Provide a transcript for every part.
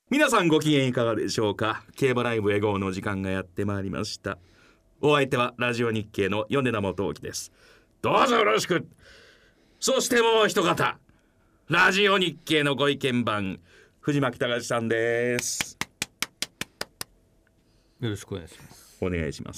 皆さんご機嫌いかがでしょうか。競馬ライブエゴーの時間がやってまいりました。お相手はラジオ日経の米田元興です。どうぞよろしく。そしてもう一方、ラジオ日経のご意見番藤巻隆さんです。 よろしくお願いします。 お願いします。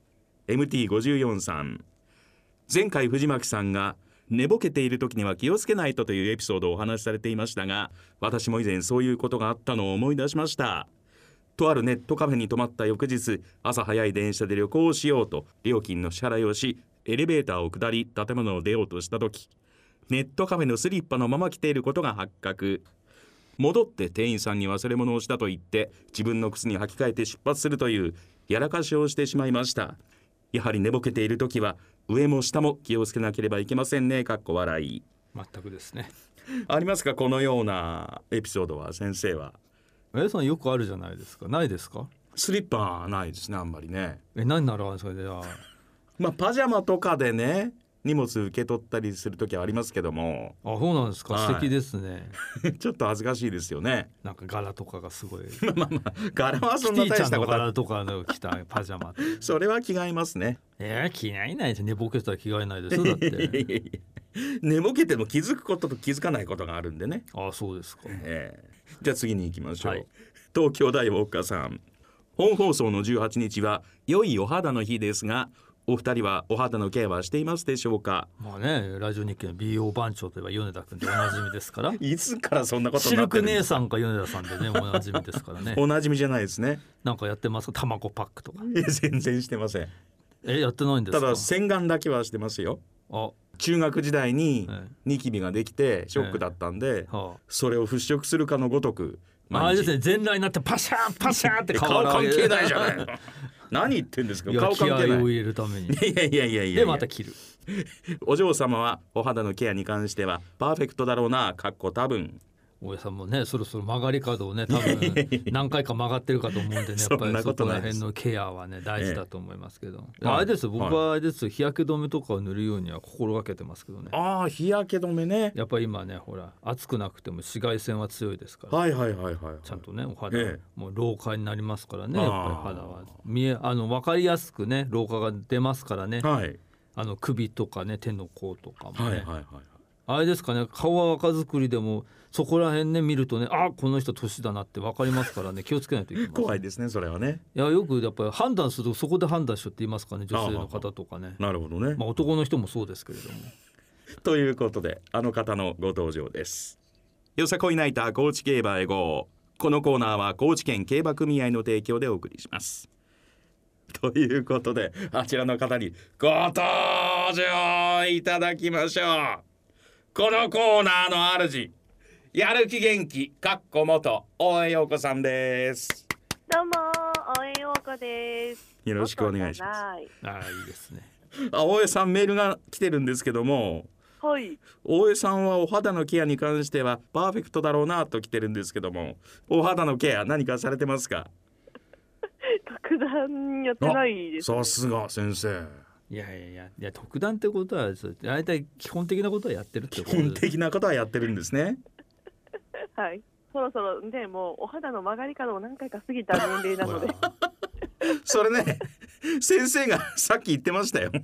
MT54 さん、前回藤巻さんが寝ぼけている時には気をつけないとというエピソードをお話しされていましたが、私も以前そういうことがあったのを思い出しました。とあるネットカフェに泊まった翌日、朝早い電車で旅行をしようと料金の支払いをし、エレベーターを下り建物を出ようとした時、ネットカフェのスリッパのまま来ていることが発覚。戻って店員さんに忘れ物をしたと言って自分の靴に履き替えて出発するというやらかしをしてしまいました。やはり寝ぼけている時は上も下も気をつけなければいけませんね。かっこ笑い。 全くですね。 ありますか、このようなエピソードは。先生は。 さんよくあるじゃないですか。ないですか？ スリッパないですね、あんまりね。 何ならそれではパジャマとかでね、荷物受け取ったりする時はありますけども。 そうなんですか、素敵ですね。 ちょっと恥ずかしいですよね。 なんか柄とかがすごい柄はそんな大したことキティちゃんの柄とかの着たパジャマそれは着替えますね。 着替えないです。寝ぼけたら着替えないですよ。だって寝ぼけても気づくことと気づかないことがあるんでね。 そうですか。 じゃあ次に行きましょう、 はい、 東京大ウォッカさん、本放送の18日は良いお肌の日ですが、お二人はお肌のケアはしていますでしょうか。 ラジオ日経の美容番長といえば米田君でおなじみですからいつからそんなことシルクになってるんですか。 姉さんか米田さんでね、おなじみですからね。 おなじみじゃないですね。 なんかやってますか？卵パックとか。 全然してません。 やってないんですか？ ただ洗顔だけはしてますよ。中学時代にニキビができてショックだったんで、それを払拭するかのごとくあれですね、全裸になってパシャーパシャーって顔関係ないじゃないの何言ってんですか。顔関係ない。 気合を入れるために。 いやでまた切る。 お嬢様はお肌のケアに関してはパーフェクトだろうな、かっこ多分。 大江さんもね、そろそろ曲がり角をね、多分何回か曲がってるかと思うんでね、やっぱりそこら辺のケアはね大事だと思いますけど、あれですよ、僕はあれですよ、日焼け止めとかを塗るようには心がけてますけどね。 日焼け止めね。 やっぱり今ね、ほら暑くなくても紫外線は強いですから、ちゃんとねお肌、もう老化になりますからね。やっぱり肌は分かりやすくね老化が出ますからね、首とかね手の甲とかもね、あれですかね、顔は若作りでもそこら辺ね見るとね、この人年だなって分かりますからね、気をつけないといけない、 怖いですね、それはね。 よくやっぱり判断するとそこで判断しようって言いますかね、女性の方とかね。 なるほどね。 男の人もそうですけれども。 ということで、あの方のご登場です。よさこいナイター高知競馬へ GO。 このコーナーは高知県競馬組合の提供でお送りします。ということで、あちらの方にご登場いただきましょう。このコーナーの主、やる気元気かっこ元大江陽子さんです。 どうも大江陽子です。 よろしくお願いします。 いいですね。 大江さん、メールが来てるんですけども、大江さんはお肌のケアに関してはパーフェクトだろうなと来てるんですけども、お肌のケア何かされてますか？ 特段やってないです、ね。 さすが先生。 いや特段ってことは大体基本的なことはやってるってことです。 基本的なことはやってるんですね。 はい、そろそろね、もうお肌の曲がり角を何回か過ぎた年齢なのでそれね、先生がさっき言ってましたよ。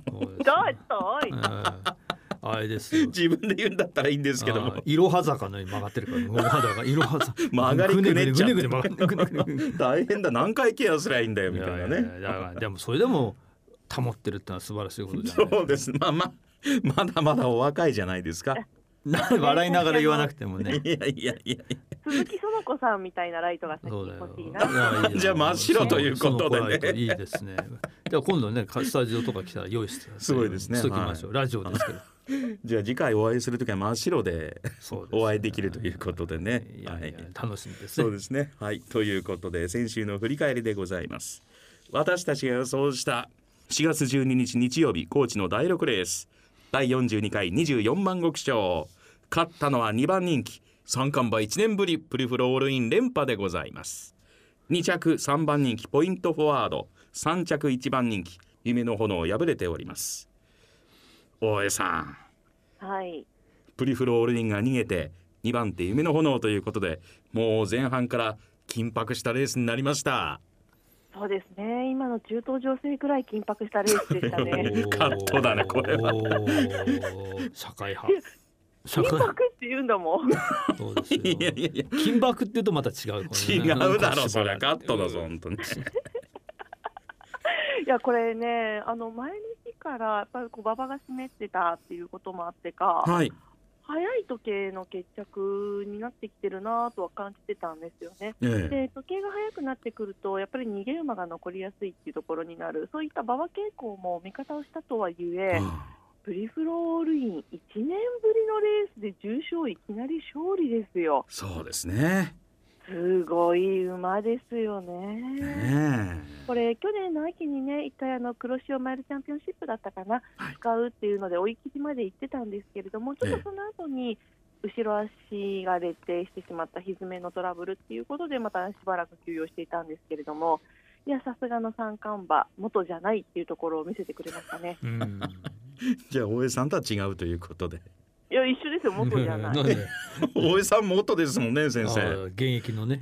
あれですよ、 自分で言うんだったらいいんですけども、 いろは坂のように曲がってるから、お肌がいろは坂曲がりくねっちゃってぐ大変だ、何回ケアすりゃいいんだよみたいなね。 でもそれでも保ってるってのは素晴らしいことじゃないですか。 そうです。まだまだお若いじゃないですか。 笑いながら言わなくてもね。 いや鈴木園子さんみたいなライトが欲しいな。 じゃあ真っ白ということでね。 いいですね。じゃあ今度ね、スタジオとか来たら用意してすごいですね。 しときましょう。ラジオですけど。 じゃあ次回お会いするときは真っ白でお会いできるということでね。 楽しみですね。 そうですね。はい。ということで、先週の振り返りでございます。私たちが予想した4月12日日曜日、高知の第6レース第42回24万石賞、勝ったのは2番人気三冠馬1年ぶりプリフロールイン連覇でございます。2着3番人気ポイントフォワード、3着1番人気夢の炎敗れております。大江さん、 はい、 プリフロールインが逃げて 2番手夢の炎ということで、もう前半から緊迫したレースになりました。 そうですね、今の中東情勢くらい緊迫したレースでしたね。 カットだねこれは。 社会派。 緊迫って言うんだもん。 そうですよ。いや緊迫って言うとまた違う、 ね、違うだろそれカットだぞ本当に。 いやこれね、前の日からやっぱり馬場が湿ってたっていうこともあってか、はい、早い時計の決着になってきてるなとは感じてたんですよね。で時計が早くなってくるとやっぱり逃げ馬が残りやすいっていうところになる、そういった馬場傾向も味方をしたとはいえ、プリフローオールイン1年ぶりのレースで重賞いきなり勝利ですよ。 そうですね、 すごい馬ですよね。これ去年の秋にね、一回黒潮マイルチャンピオンシップだったかな、使うっていうので追い切りまで行ってたんですけれども、ちょっとその後に後ろ足が劣勢してしまった蹄のトラブルっていうことでまたしばらく休養していたんですけれども、いやさすがの三冠馬元じゃないっていうところを見せてくれましたね。 じゃあ大江さんとは違うということで。 いや一緒ですよ、元じゃない。 大江さん元ですもんね先生。 現役のね。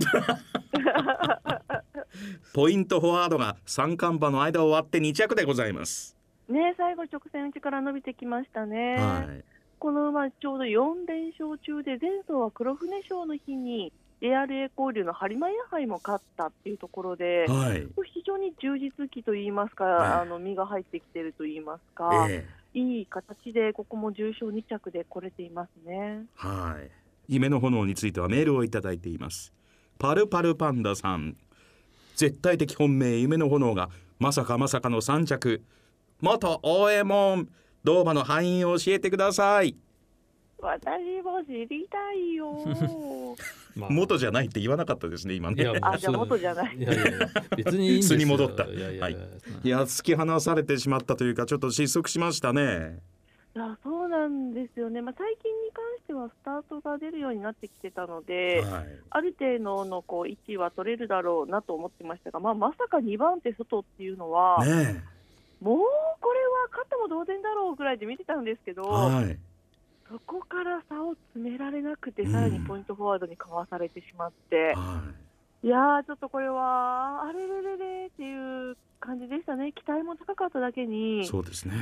ポイントフォワードが三冠馬の間を割って2着でございますね。最後直線内から伸びてきましたね。この馬ちょうど4連勝中で、前走は黒船賞の日に ARA 交流の播磨屋杯も勝ったっていうところで、非常に充実期といいますか、身が入ってきているといいますか、いい形でここも重賞2着で来れていますね。 夢の炎についてはメールをいただいています。パルパルパンダさん、絶対的本命夢の炎がまさかの3着、元大右衛門銅馬の敗因を教えてください。 私も知りたいよ。 元じゃないって言わなかったですね今ね。 じゃあ元じゃない。 別にいいんですよ。 に戻った。いや突き放されてしまったというか、ちょっと失速しましたね。 いやそうなんですよね。最近に関してはスタートが出るようになってきてたので、ある程度の位置は取れるだろうなと思ってましたが、まさか2番手外っていうのは、もうこれは勝っても同然だろうぐらいで見てたんですけど、そこから差を詰められなくて、さらにポイントフォワードにかわされてしまって、いやちょっとこれはあれれれれっていう感じでしたね。期待も高かっただけに。 そうですね。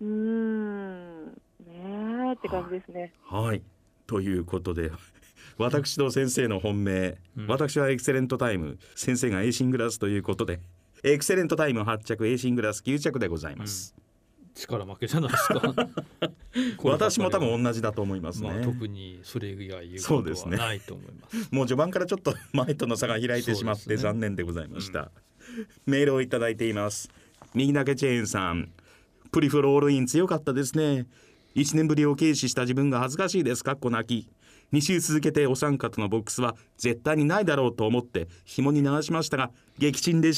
ねって感じですね。 ということで私と先生の本命、私はエクセレントタイム、先生がエーシングラスということで、エクセレントタイム8着、エーシングラス9着でございます。 力負けじゃないですか。 私も多分同じだと思いますね。 特にそれ以外言うことはないと思います。 もう序盤からちょっと前との差が開いてしまって残念でございました。メールをいただいています。右投げチェーンさん、プリフロールイン強かったですね。1年ぶりを軽視した自分が恥ずかしいです。かっこ泣き。2週続けてお三方のボックスは絶対にないだろうと思って紐に流しましたが撃沈でした。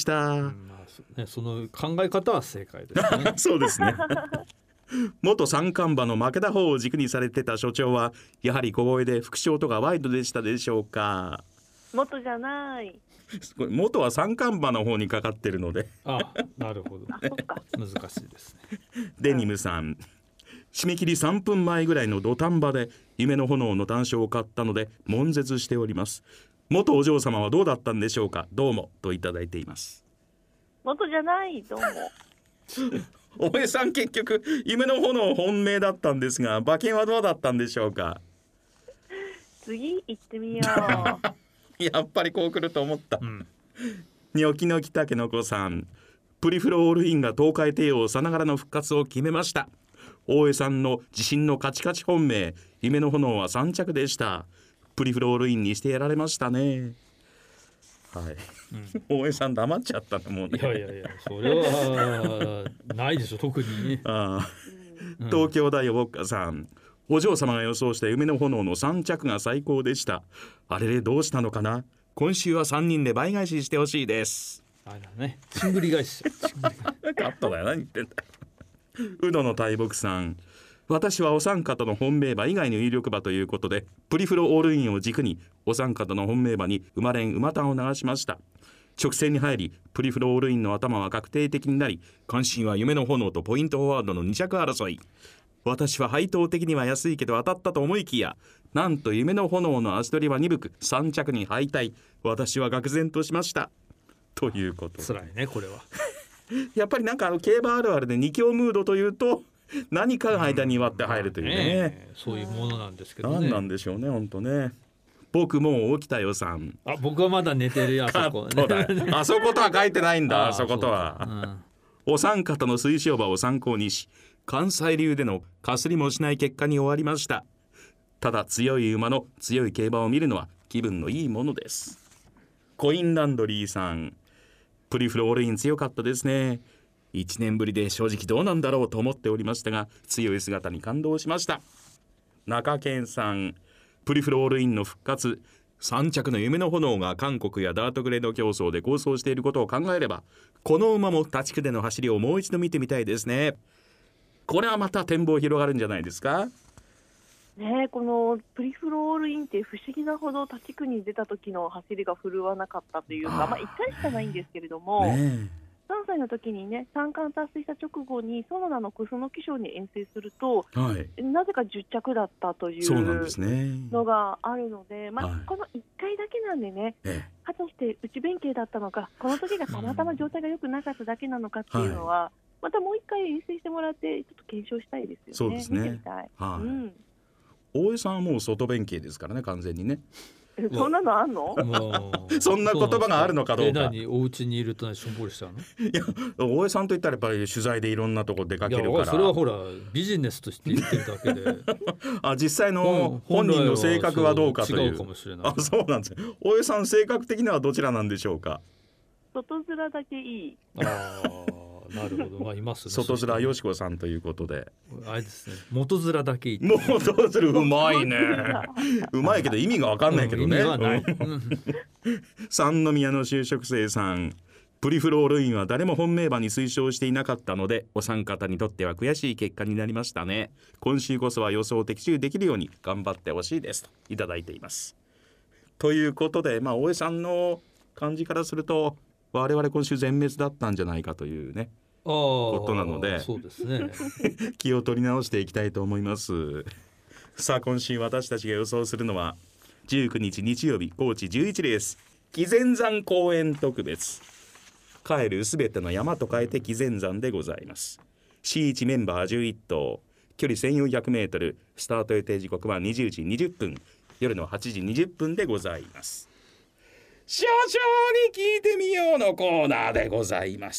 その考え方は正解ですね。 そうですね。元三冠馬の負けた方を軸にされてた所長はやはり小声で副賞とかワイドでしたでしょうか。 元じゃない。 元は三冠馬の方にかかってるので。 なるほど。難しいですね。 デニムさん、締め切り3分前ぐらいの土壇場で夢の炎の単勝を買ったので悶絶しております。元お嬢様はどうだったんでしょうか。どうもといただいています。 元じゃない。どうも。 大江さん結局夢の炎本命だったんですが、馬券はどうだったんでしょうか。 次行ってみよう。やっぱりこう来ると思った。ニョキノキタケノコさん、プリフロールインが東海帝王さながらの復活を決めました。大江さんの自信のカチカチ本命夢の炎は3着でした。プリフロールインにしてやられましたね。大江さん黙っちゃったのもうね。 いやそれはないでしょ特に。 東京大ウォッカさん、お嬢様が予想した夢の炎の3着が最高でした。あれでどうしたのかな。今週は3人で倍返ししてほしいです。 チングリ返し。 カットだよ。何言ってんだ。ウドの大木さん、私はお三方の本命馬以外の有力馬ということでプリフロオールインを軸にお三方の本命馬に馬連馬単を流しました。直線に入りプリフロオールインの頭は確定的になり、関心は夢の炎とポイントフォワードの2着争い。 私は配当的には安いけど当たったと思いきや、なんと夢の炎の足取りは鈍く、3着に敗退。私は愕然としましたということ。 辛いねこれはやっぱりなんか競馬あるあるで二強ムードというと何かが間に割って入るというね、 そういうものなんですけどね。 何なんでしょうね本当ね。僕もう起きたよさん。 僕はまだ寝てるよあそこ、 ね、あそことは書いてないんだ。あそことは、お三方の推奨馬を参考にし、関西流でのかすりもしない結果に終わりました。ただ強い馬の強い競馬を見るのは気分のいいものです。コインランドリーさん、プリフロールイン強かったですね。1年ぶりで正直どうなんだろうと思っておりましたが、強い姿に感動しました。中堅さん、プリフロールインの復活、3着の夢の炎が韓国やダートグレード競争で構想していることを考えれば、この馬も立ちくでの走りをもう一度見てみたいですね。これはまた展望広がるんじゃないですかね。このプリフロールインって不思議なほど立ちくに出た時の走りが振るわなかったというか、1回しかないんですけれども、3歳の時にね、3冠達成した直後に園田のクスノキ賞に遠征すると、なぜか10着だったというのがあるので、この1回だけなんでね、果たして内弁慶だったのか、この時がたまたま状態が良くなかっただけなのかっていうのは、またもう1回遠征してもらってちょっと検証したいですよね。 そうですね。見てみたい。大江さんはもう外弁慶ですからね、完全にね。 そんなのあんの？ そんな言葉があるのかどうか。 何、お家にいるとしょんぼりしたの？ いや、大江さんといったらやっぱり取材でいろんなとこ出かけるから。 それはほらビジネスとして言ってるだけで実際の本人の性格はどうかという。 違うかもしれない。 そうなんですよ。大江さん性格的にはどちらなんでしょうか？ 外面だけいい。 なるほど、いますね。 外面よしこさんということで、 あれですね、元面だけいい。 元面うまいね。うまいけど意味が分かんないけどね。三宮の就職生さん、プリフロールインは誰も本命馬に推奨していなかったので、お三方にとっては悔しい結果になりましたね。今週こそは予想的中できるように頑張ってほしいですといただいています。ということで、大江さんの感じからすると我々今週全滅だったんじゃないかというねことなので、 そうですね気を取り直していきたいと思います。さあ今週私たちが予想するのは19日日曜日高知11レース紀前山公園特別、帰るすべての山と書いて紀前山でございます。 C1 メンバー11頭、距離 1400m、 スタート予定時刻は20時20分、夜の8時20分でございます。少々に聞いてみようのコーナーでございます。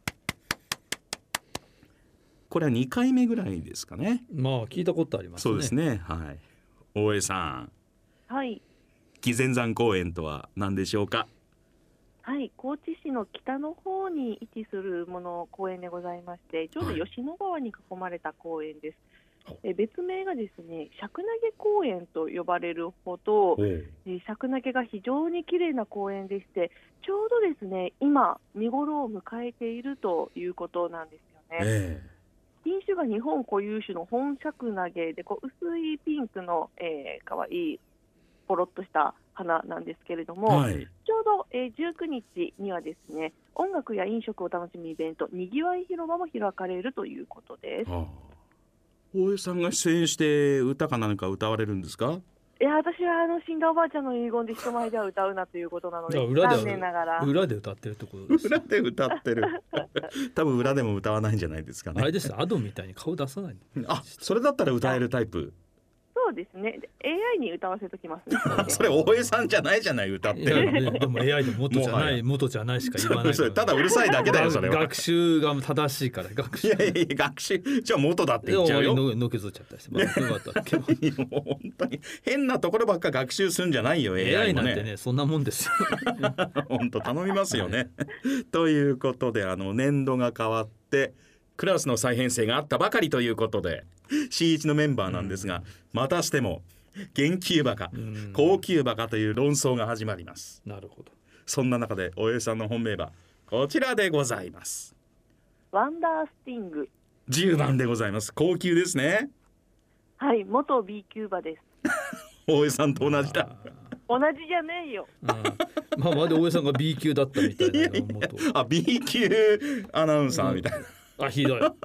これは2回目ぐらいですかね。 聞いたことありますね。 そうですね。はい。大江さん。 はい。 紀前山公園とは何でしょうか。 はい、高知市の北の方に位置する公園でございまして、ちょうど吉野川に囲まれた公園です。別名がですね、尺投げ公園と呼ばれるほど、尺投げが非常に綺麗な公園でして、ちょうどですね今見頃を迎えているということなんですよね。品種が日本固有種の本尺投げで、薄いピンクのかわいいポロッとした花なんですけれども、ちょうど19日にはですね、音楽や飲食を楽しむイベント、にぎわい広場も開かれるということです。 大江さんが出演して歌か何か歌われるんですか？ いや、私は死んだおばあちゃんの遺言で人前では歌うなということなので、残念ながら裏で歌ってるってことです。 裏で歌ってる多分裏でも歌わないんじゃないですかね。 あれです、アドみたいに顔出さない。 それだったら歌えるタイプ。 そうですね、AI に歌わせときますねそれ大江さんじゃないじゃない、歌ってるの。 でも AI で元じゃないしか言わないただうるさいだけだよそれは。 学習が正しいから。学習じゃあ元だって言っちゃうよ。 のけぞっちゃったりして、 もう本当に変なところばっか学習するんじゃないよ AI もね。 なんてね、そんなもんですよ本当頼みますよねということで、年度が変わってクラスの再編成があったばかりということで C1 のメンバーなんですが、またしても元気馬か高級馬かという論争が始まります。 なるほど。 そんな中で大江さんの本命馬こちらでございます。 ワンダースティング 10番でございます。高級ですね。 はい、元 B 級馬です大江さんと同じだ。 同じじゃねえよまだ大江さんが B 級だったみたいな。 B 級アナウンサーみたいな。 ひどい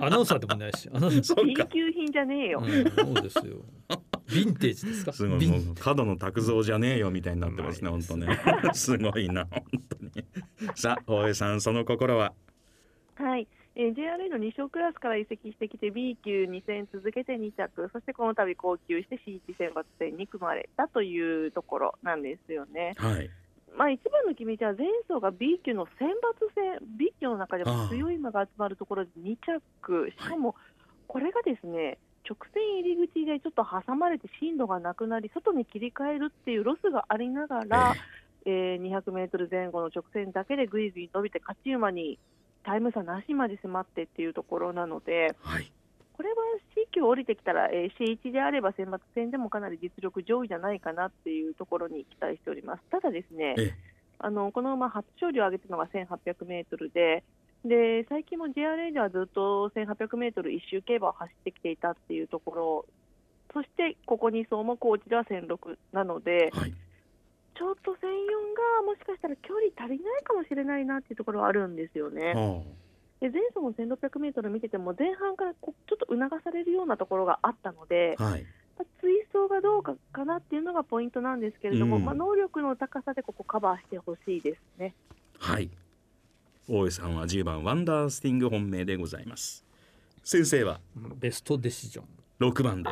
アナウンサーでもないし、 B 級品じゃねえよ、 そうですよ。ヴィンテージですか。 すごい、もう角野卓造じゃねえよみたいになってますね、本当ね。すごいな、本当に。さあ、大江さん、その心は。 はい、JRA の2勝クラスから移籍してきて B 級2戦続けて2着、そしてこの度降級して C1 選抜戦に組まれたというところなんですよね。 はい。 一番の決め手は前走が B 級の選抜戦、 B 級の中でも強い馬が集まるところで2着、しかもこれがですね、直線入り口でちょっと挟まれて進路がなくなり外に切り替えるっていうロスがありながら、200メートル前後の直線だけでぐいぐい伸びて勝ち馬にタイム差なしまで迫ってっていうところなので、 はい、 これは C 級降りてきたら C1 であれば選抜戦でもかなり実力上位じゃないかなっていうところに期待しております。ただですね、この馬初勝利を挙げたのが1800メートルで、最近も JRA ではずっと1800メートル一周競馬を走ってきていたっていうところ、そしてここ2走も高知では1006なので、はい、ちょっと1004がもしかしたら距離足りないかもしれないなっていうところはあるんですよね。で前走も1600メートル見てても前半からちょっと促されるようなところがあったので、はい、追走がどうかなっていうのがポイントなんですけれども、能力の高さでここカバーしてほしいですね。 はい、大江さんは10番ワンダースティング本命でございます。先生はベストデシジョン 6番です。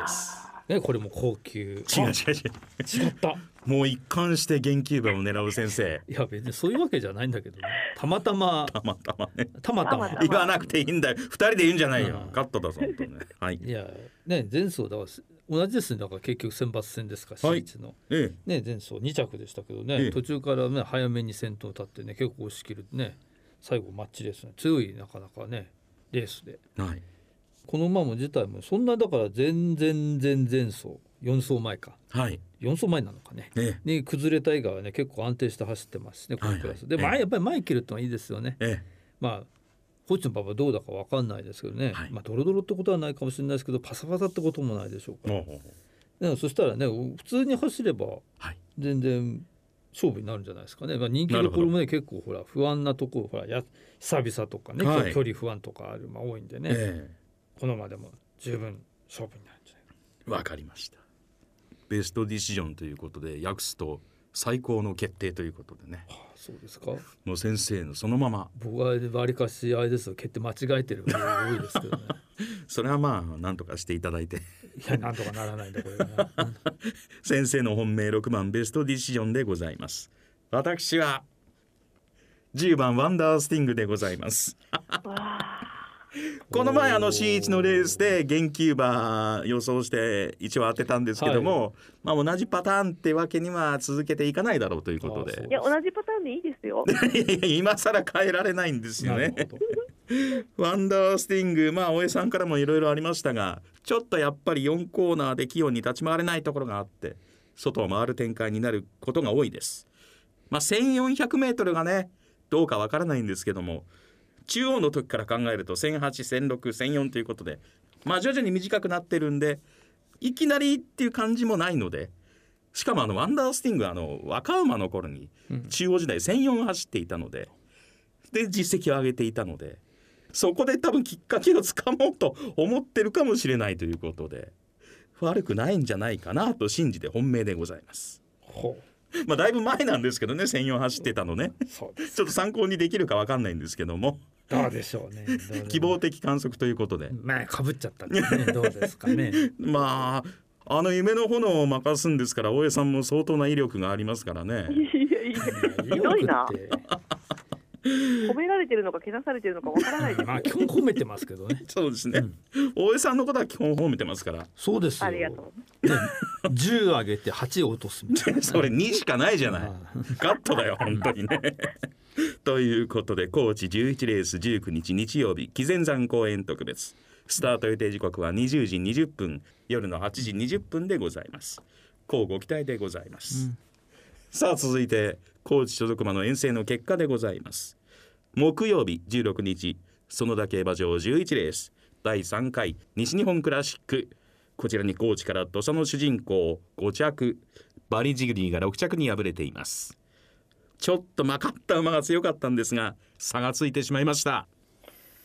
これも高級。 違った。 もう一貫して元気馬を狙う先生。 いや別にそういうわけじゃないんだけどね。たまたまね。 たまたま言わなくていいんだよ。2人で言うんじゃないよ。カットだぞ本当ね。はい。 いやね、前走だから同じですね。だから結局選抜戦ですか、 はい、 C1 の、ね、前走2着でしたけどね、途中からね早めに先頭立ってね結構押し切るね、最後マッチレースね、強いなかなかねレースで、はい、この馬も自体もそんなだから前走4走前か、はい、4走前なのかね、に崩れた以外はね結構安定して走ってますね、このクラス、でやっぱり前切るってのはいいですよね。コーチのパパどうだか分かんないですけどね、ドロドロってことはないかもしれないですけどパサパサってこともないでしょうから、でもそしたらね普通に走れば全然勝負になるんじゃないですかね。人気どころもね結構ほら不安なところ、ほら久々とかね、距離不安とかある多いんでね、このまでも十分勝負になるんじゃないか。 分かりました。ベストディシジョンということで訳すと最高の決定ということでね。 そうですか。 もう先生のそのまま。 僕はわりかしあれですよ、決定間違えてることが多いですけどね。 それはなんとかしていただいて。いやなんとかならないんだこれは、ね。 先生の本命6番ベストディシジョンでございます。私は10番ワンダースティングでございます。この前C1 のレースで元気馬予想して一応当てたんですけども、同じパターンってわけには続けていかないだろうということで。 いや同じパターンでいいですよ。 今更変えられないんですよね。ワンダースティング、大江さんからもいろいろありましたが、ちょっとやっぱり4コーナーで器用に立ち回れないところがあって外を回る展開になることが多いです。1400メートルがねどうかわからないんですけども、中央の時から考えると1008、1006、1004ということで徐々に短くなってるんでいきなりっていう感じもないので、しかもワンダースティングは若馬の頃に中央時代1004走っていたので、実績を上げていたので、そこで多分きっかけをつかもうと思ってるかもしれないということで悪くないんじゃないかなと信じて本命でございます。だいぶ前なんですけどね、1004走ってたのね。ちょっと参考にできるか分かんないんですけども、 どうでしょうね。 希望的観測ということでかぶっちゃったんですね。どうですかね。 夢の炎を任すんですから大江さんも相当な威力がありますからね。 ひどいな。褒められてるのかけなされてるのかわからないです。 基本褒めてますけどね。 そうですね、大江さんのことは基本褒めてますから。 そうですよ。 ありがとう。10上げて8落とすみたいな。 それ2しかないじゃない。カットだよ本当にね。ということで高知11レース19日日曜日紀前山公園特別スタート予定時刻は20時20分夜の8時20分でございます。乞うご期待でございます、さあ続いて高知所属馬の遠征の結果でございます。木曜日16日園田競馬場11レース第3回西日本クラシック、こちらに高知から土佐の主人公5着バリジグリーが6着に敗れています。ちょっと勝った馬が強かったんですが差がついてしまいました。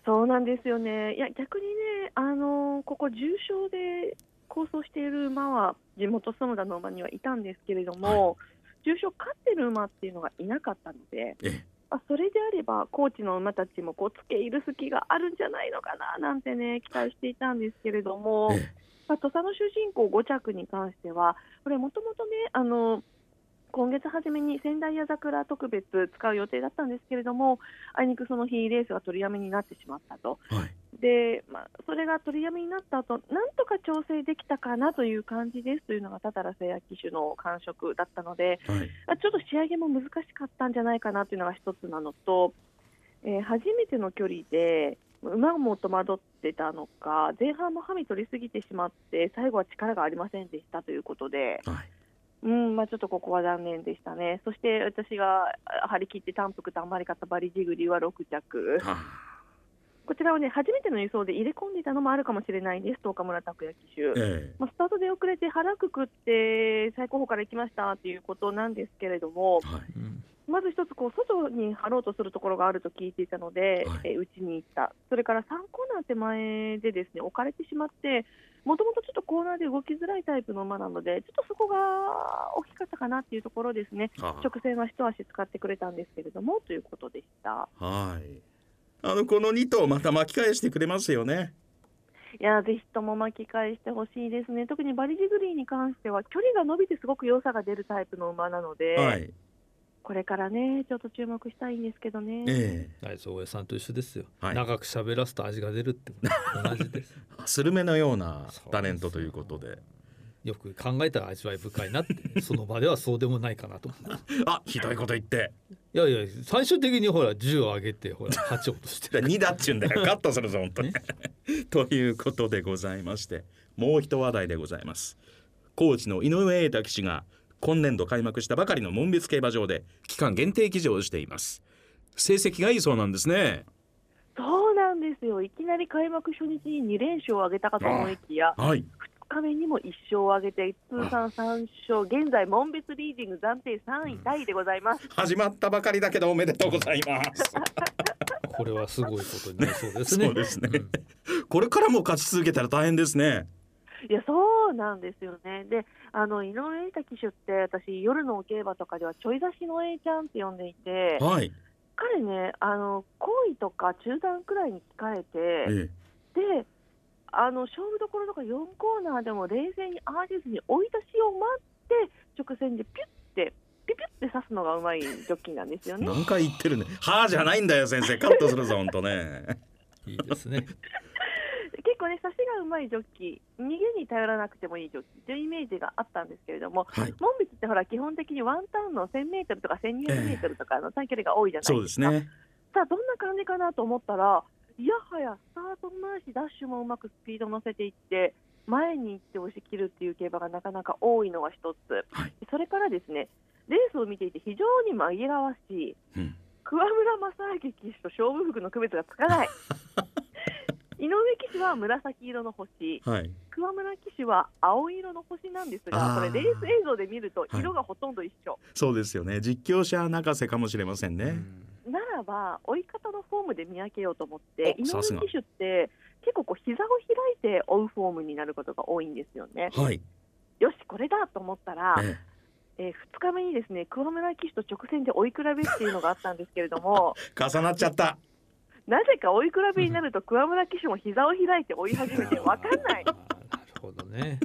そうなんですよね。いや逆にね、ここ重賞で構想している馬は地元園田の馬にはいたんですけれども、重賞勝ってる馬っていうのがいなかったので、それであれば高知の馬たちも付け入る隙があるんじゃないのかななんてね期待していたんですけれども、土佐の主人公5着に関してはこれもともとね今月初めに仙台矢桜特別使う予定だったんですけれども、あいにくその日レースが取りやめになってしまったと、でそれが取りやめになった後なんとか調整できたかなという感じですというのが多々良製薬騎手の感触だったので、ちょっと仕上げも難しかったんじゃないかなというのが一つなのと、初めての距離で馬も戸惑ってたのか前半もハミ取りすぎてしまって最後は力がありませんでしたということで、ちょっとここは残念でしたね。そして私が張り切って単服とあんまり買ったバリジグリは6着、こちらはね初めての輸送で入れ込んでいたのもあるかもしれないですと岡村拓也騎手、スタートで遅れて腹くくって最高峰から行きましたということなんですけれども、まず一つ外に張ろうとするところがあると聞いていたので、内に行った。それから3コーナー手前でですね置かれてしまって、もともとちょっとコーナーで動きづらいタイプの馬なのでちょっとそこが大きかったかなっていうところですね。直線は一足使ってくれたんですけれどもということでした。この2頭また巻き返してくれますよね。 いやぜひとも巻き返してほしいですね。特にバリジグリーに関しては距離が伸びてすごく良さが出るタイプの馬なので、これからねちょっと注目したいんですけどね。 大江さんと一緒ですよ、長く喋らすと味が出るって同じですスルメのようなタレントということでよく考えたら味わい深いなってその場ではそうでもないかなとひどいこと言って、 いや最終的にほら10を上げてほら8落として 2だっちゅうんだよカットするぞ本当にということでございまして、もう一話題でございます。高知の井上瑛太騎手が今年度開幕したばかりの門別競馬場で期間限定騎乗をしています。成績がいいそうなんですね。 そうなんですよ。いきなり開幕初日に2連勝を挙げたかと思いきや、2日目にも1勝を挙げて通算3勝、現在門別リーディング暫定3位タイでございます。 始まったばかりだけどおめでとうございますこれはすごいことになりそうですね。 そうですね、これからも勝ち続けたら大変ですね。 いやそうなんですよね。で井上瑛太騎手って私夜の競馬とかではちょい出しの A ちゃんって呼んでいて、彼ね後位とか中段くらいに控えて、で勝負どころとか4コーナーでも冷静にアージェズに追い出しを待って直線でピュッて刺すのがうまいジョッキーなんですよね。 何回言ってるね。はあじゃないんだよ先生、カットするぞ本当ねいいですね結構ね差しがうまいジョッキー、逃げに頼らなくてもいいジョッキーというイメージがあったんですけれども、門別ってほら基本的にワンターンの 1000m とか 1200m とかの短距離が多いじゃないですか。さあどんな感じかなと思ったら、いやはやスタートもないしダッシュもうまくスピード乗せていって前に行って押し切るっていう競馬がなかなか多いのが一つ、それからですねレースを見ていて非常に紛らわしい、桑村正明騎手と勝負服の区別がつかない井上騎手は紫色の星、桑村騎手は青色の星なんですが、これレース映像で見ると色がほとんど一緒、 そうですよね。実況者泣かせかもしれませんね。 ならば追い方のフォームで見分けようと思って井上騎手って結構膝を開いて追うフォームになることが多いんですよね。よしこれだと思ったら、2日目にですね桑村騎手と直線で追い比べっていうのがあったんですけれども重なっちゃった。 なぜか追い比べになると桑村騎手も膝を開いて追い始めて分かんないなるほどね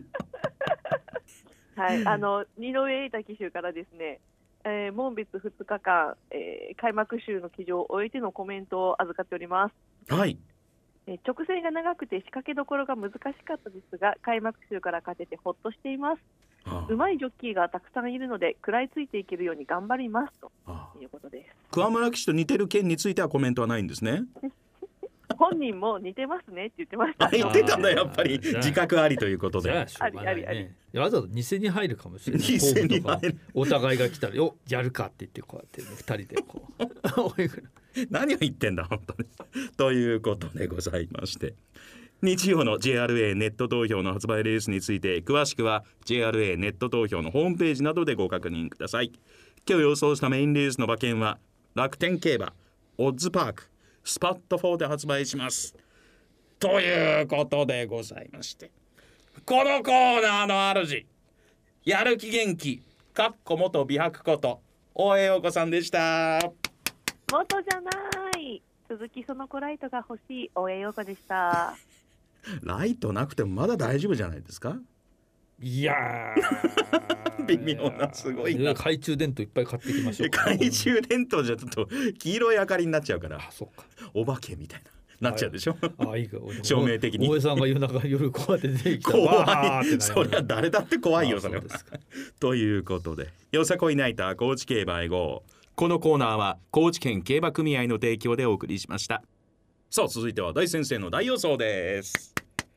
井上瑛太騎手からですね、門別2日間、開幕週の騎乗を終えてのコメントを預かっております。直線が長くて仕掛けどころが難しかったですが開幕週から勝ててほっとしています。うまいジョッキーがたくさんいるので食らいついていけるように頑張りますということです。 桑村騎手と似てる件についてはコメントはないんですね本人も似てますねって言ってました。 言ってたんだやっぱり自覚ありということで。 ありわざと偽に入るかもしれない。偽に入る。お互いが来たらよやるかって言ってこうやってね2人でこう何を言ってんだ本当にということでございまして、日曜の JRA ネット投票の発売レースについて詳しくは JRA ネット投票のホームページなどでご確認ください。今日予想したメインレースの馬券は楽天競馬、オッズパーク、 スパット4で発売しますということでございまして、このコーナーの主、やる気元気元美白こと大江陽子さんでした。 元じゃない、鈴木その子ライトが欲しい大江陽子でした。 ライトなくてもまだ大丈夫じゃないですか。 いや微妙な、すごいな。 懐中電灯いっぱい買ってきましょう。 懐中電灯じゃちょっと黄色い明かりになっちゃうから。 あ、そっか、 お化けみたいななっちゃうでしょ。 いいか、 照明的に大江さんが夜こうやって出てきたら怖い。そりゃ誰だって怖いよそれは。ということで、よさこいナイター高知競馬へ号、このコーナーは高知県競馬組合の提供でお送りしました。さあ続いては大先生の大予想です。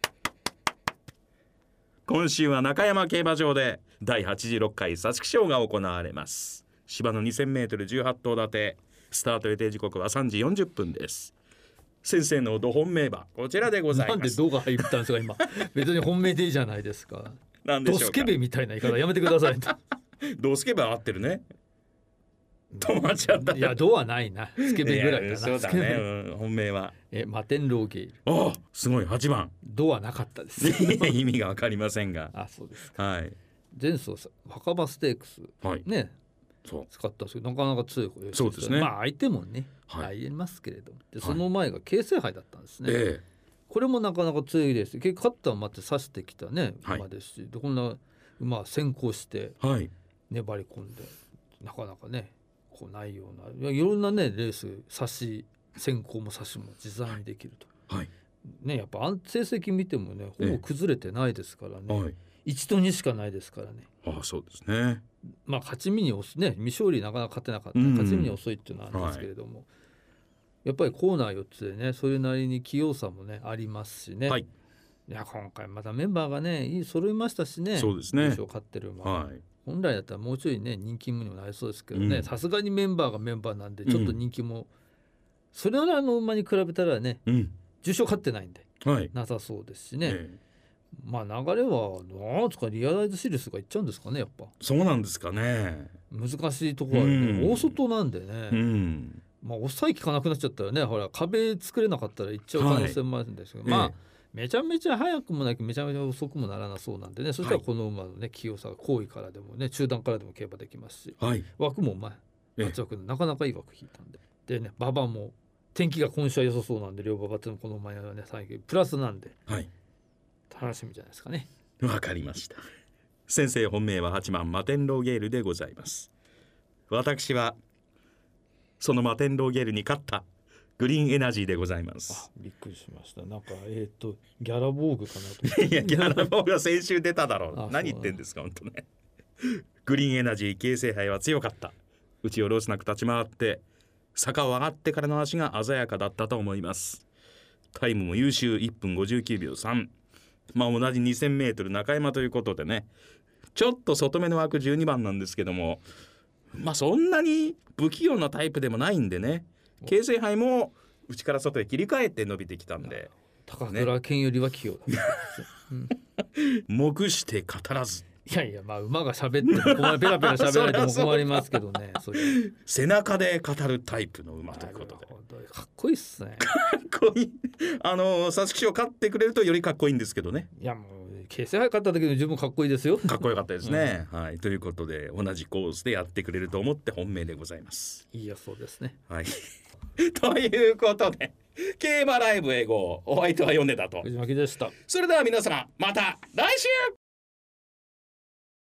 今週は中山競馬場で第86回皐月賞が行われます。芝の 2000m18 頭立て、スタート予定時刻は3時40分です。先生のど本命馬こちらでございます。 なんでどが入ったんですか今。別に本命でいいじゃないですか。 なんでしょうか。 ドスケベみたいな言い方やめてください。 ドスケベは合ってるね。止まっちゃった。 いやドはないな、スケベぐらいだな。 そうだね、本命はマテンローゲイル。 あ、すごい、8番。 ドはなかったです。 意味が分かりませんが。 あ、そうですか。 はい。 前走墓場ステークス、 はい、 ね、 そう使ったんですけどなかなか強い子です。 そうですね。 まあ相手もね、ありますけれども、でその前が京成杯だったんですね。これもなかなか強いです。結構勝った馬って指してきたね馬ですし、でこんな馬先行して粘り込んで、なかなかねこうないような、いろんなねレース差し先行も差しも自在にできると、 はいね、やっぱ成績見てもねほぼ崩れてないですからね、1と2しかないですからね。 ああ、そうですね。 まあ勝ち身に遅いね、未勝利なかなか勝てなかった、勝ち身に遅いっていうのはあるんですけれども、やっぱりコーナー4つでねそれなりに器用さもねありますしね、いや今回またメンバーがねいい揃いましたしね。 そうですね。 優勝勝ってる馬、本来だったらもうちょいね人気にもなりそうですけどね、さすがにメンバーがメンバーなんでちょっと人気も、それなりの馬に比べたらね、重賞勝ってないんで、なさそうですしね、まあ流れはなんですか、リアライズシリーズがいっちゃうんですかね。やっぱそうなんですかね。 難しいところはね、大外なんでね、まあ抑え効かなくなっちゃったらね、ほら壁作れなかったらいっちゃう可能性もあるんですけど、まあめちゃめちゃ速くもなくめちゃめちゃ遅くもならなそうなんでね、そしたらこの馬のね器用さが好位からでもね中段からでも競馬できますし、枠も松枠でなかなかいい枠引いたんで、でね馬場も天気が今週は良さそうなんで、両馬場ってのこの馬はね最近プラスなんで、楽しみじゃないですかね。 わかりました。先生本命は8番マテンローゲールでございます。私はそのマテンローゲールに勝ったグリーンエナジーでございます。 びっくりしました。なんかギャラボーグかなと。 いやギャラボーグは先週出ただろう。何言ってんですか本当ね。グリーンエナジー京成杯は強かった。打ち下ろすなく立ち回って坂を上がってからの足が鮮やかだったと思います。タイムも優秀、1分59秒3。まあ同じ 2000m 中山ということでね、ちょっと外目の枠12番なんですけども、まあそんなに不器用なタイプでもないんでね、京成杯も内から外へ切り替えて伸びてきたんで、 高倉健よりは器用だ、 目して語らず。 いやいや、まあ馬が喋ってもペラペラ喋られても困りますけどね。それ背中で語るタイプの馬ということで、 かっこいいっすね。 かっこいい。皐月賞勝ってくれるとよりかっこいいんですけどね。 いやもう京成杯勝った時の十分かっこいいですよ。 かっこよかったですね、ということで同じコースでやってくれると思って本命でございます。 いい予想ですね。 ということで競馬ライブへ号、お相手は米田と藤巻でした。 それでは皆様また来週。